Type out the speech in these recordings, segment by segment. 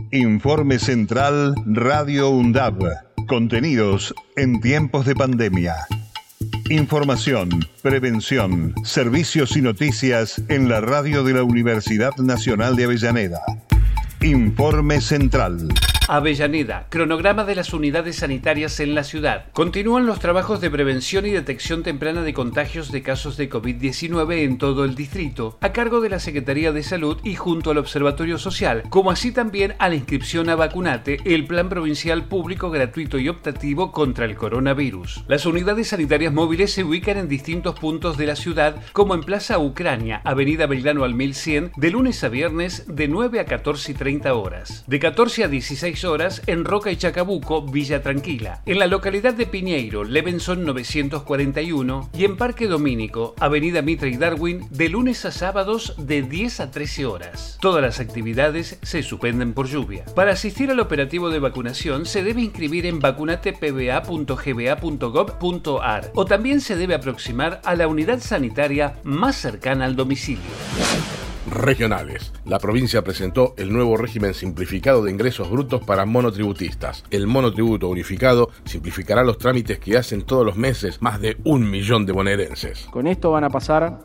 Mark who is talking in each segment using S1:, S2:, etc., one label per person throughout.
S1: Informe Central Radio UNDAB. Contenidos en tiempos de pandemia. Información, prevención, servicios y noticias en la radio de la Universidad Nacional de Avellaneda. Informe Central.
S2: Avellaneda, cronograma de las unidades sanitarias en la ciudad. Continúan los trabajos de prevención y detección temprana de contagios de casos de COVID-19 en todo el distrito, a cargo de la Secretaría de Salud y junto al Observatorio Social, como así también a la inscripción a Vacunate, el plan provincial público gratuito y optativo contra el coronavirus. Las unidades sanitarias móviles se ubican en distintos puntos de la ciudad, como en Plaza Ucrania, Avenida Belgrano al 1100, de lunes a viernes de 9 a 14:30 horas. De 14 a 16 horas en Roca y Chacabuco, Villa Tranquila. En la localidad de Piñeiro, Levenson 941 y en Parque Domínico, Avenida Mitre y Darwin, de lunes a sábados de 10 a 13 horas. Todas las actividades se suspenden por lluvia. Para asistir al operativo de vacunación se debe inscribir en vacunatepba.gba.gov.ar o también se debe aproximar a la unidad sanitaria más cercana al domicilio.
S3: Regionales. La provincia presentó el nuevo régimen simplificado de ingresos brutos para monotributistas. El monotributo unificado simplificará los trámites que hacen todos los meses más de 1 millón de bonaerenses.
S4: Con esto van a pasar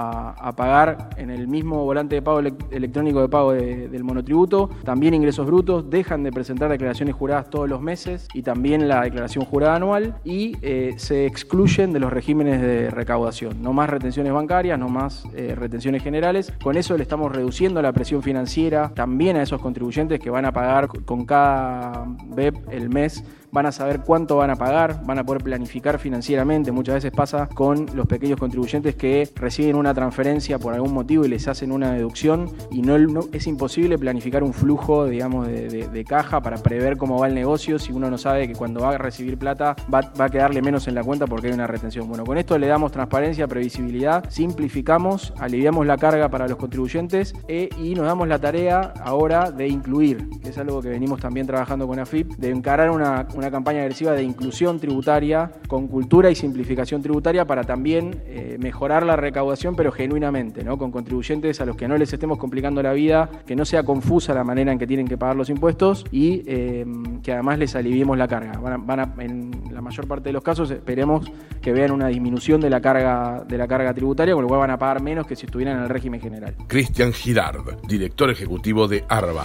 S4: a pagar en el mismo volante de pago electrónico de pago del monotributo, también ingresos brutos, dejan de presentar declaraciones juradas todos los meses y también la declaración jurada anual y se excluyen de los regímenes de recaudación. No más retenciones bancarias, no más retenciones generales. Con eso le estamos reduciendo la presión financiera también a esos contribuyentes que van a pagar con cada BEP el mes. Van a saber cuánto van a pagar, van a poder planificar financieramente. Muchas veces pasa con los pequeños contribuyentes que reciben una transferencia por algún motivo y les hacen una deducción y no es imposible planificar un flujo, digamos, de caja para prever cómo va el negocio si uno no sabe que cuando va a recibir plata va a quedarle menos en la cuenta porque hay una retención. Bueno, con esto le damos transparencia, previsibilidad, simplificamos, aliviamos la carga para los contribuyentes y nos damos la tarea ahora de incluir, que es algo que venimos también trabajando con AFIP, de encarar una campaña agresiva de inclusión tributaria con cultura y simplificación tributaria para también mejorar la recaudación, pero genuinamente, ¿no? Con contribuyentes a los que no les estemos complicando la vida, que no sea confusa la manera en que tienen que pagar los impuestos y que además les aliviemos la carga. En la mayor parte de los casos esperemos que vean una disminución de la carga tributaria, con lo cual van a pagar menos que si estuvieran en el régimen general.
S3: Cristian Girard, director ejecutivo de ARBA.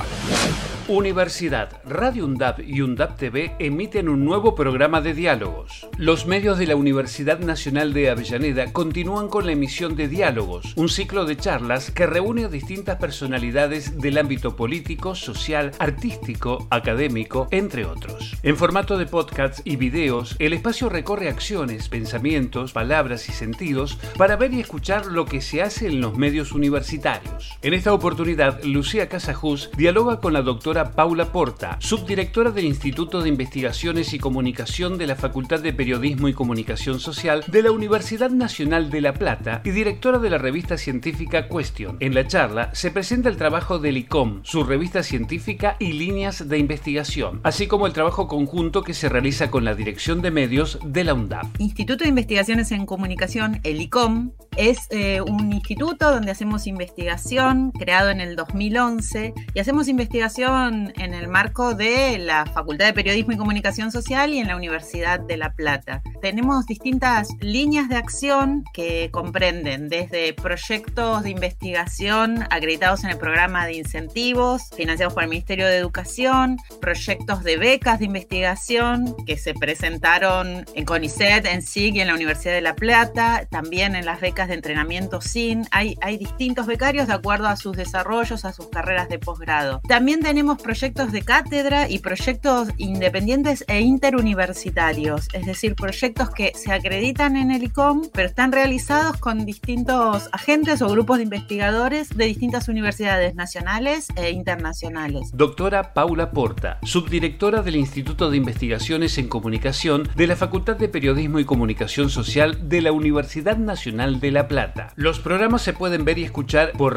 S2: Universidad, Radio UNDAB y UNDAB TV emiten un nuevo programa de diálogos. Los medios de la Universidad Nacional de Avellaneda continúan con la emisión de Diálogos, un ciclo de charlas que reúne a distintas personalidades del ámbito político, social, artístico, académico, entre otros. En formato de podcasts y videos, el espacio recorre acciones, pensamientos, palabras y sentidos para ver y escuchar lo que se hace en los medios universitarios. En esta oportunidad, Lucía Casajús dialoga con la doctora Paula Porta, subdirectora del Instituto de Investigaciones y Comunicación de la Facultad de Periodismo y Comunicación Social de la Universidad Nacional de La Plata y directora de la revista científica Question. En la charla se presenta el trabajo del ICOM, su revista científica y líneas de investigación, así como el trabajo conjunto que se realiza con la Dirección de Medios de la UNDAB.
S5: Instituto de Investigaciones en Comunicación, el ICOM, es un instituto donde hacemos investigación, creado en el 2011, y hacemos investigación en el marco de la Facultad de Periodismo y Comunicación Social y en la Universidad de La Plata. Tenemos distintas líneas de acción que comprenden desde proyectos de investigación acreditados en el programa de incentivos, financiados por el Ministerio de Educación, proyectos de becas de investigación que se presentaron en CONICET, en SIC y en la Universidad de La Plata, también en las becas de entrenamiento SIN. Hay distintos becarios de acuerdo a sus desarrollos, a sus carreras de posgrado. También tenemos proyectos de cátedra y proyectos independientes e interuniversitarios, es decir, proyectos que se acreditan en el ICOM, pero están realizados con distintos agentes o grupos de investigadores de distintas universidades nacionales e internacionales.
S2: Doctora Paula Porta, subdirectora del Instituto de Investigaciones en Comunicación de la Facultad de Periodismo y Comunicación Social de la Universidad Nacional de La Plata. Los programas se pueden ver y escuchar por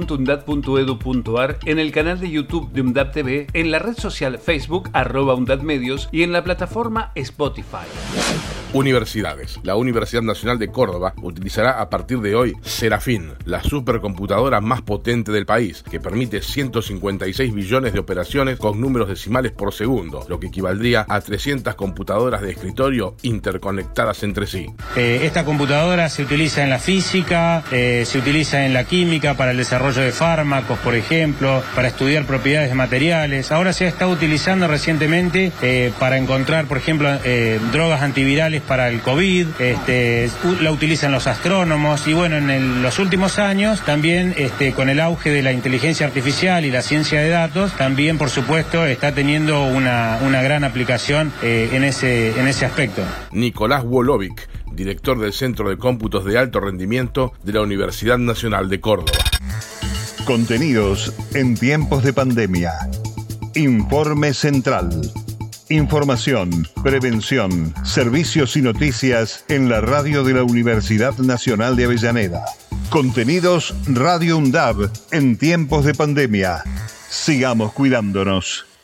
S2: radio.undad.edu.ar, en el canal de YouTube de UNDAB TV, en la red social Facebook @UNDAB Medios y en la plataforma Spotify.
S3: Universidades. La Universidad Nacional de Córdoba utilizará a partir de hoy Serafín, la supercomputadora más potente del país, que permite 156 billones de operaciones con números decimales por segundo, lo que equivaldría a 300 computadoras de escritorio interconectadas entre sí.
S6: Esta computadora se utiliza en la física, se utiliza en la química para el desarrollo de fármacos, por ejemplo, para estudiar propiedades de materiales. Ahora se ha estado utilizando recientemente para encontrar, por ejemplo, drogas antivirales para el COVID, la utilizan los astrónomos y bueno, en los últimos años también con el auge de la inteligencia artificial y la ciencia de datos, también por supuesto está teniendo una gran aplicación en ese aspecto.
S3: Nicolás Wolovic, director del Centro de Cómputos de Alto Rendimiento de la Universidad Nacional de Córdoba.
S1: Contenidos en tiempos de pandemia. Informe central. Información, prevención, servicios y noticias en la radio de la Universidad Nacional de Avellaneda. Contenidos Radio UNDAB en tiempos de pandemia. Sigamos cuidándonos.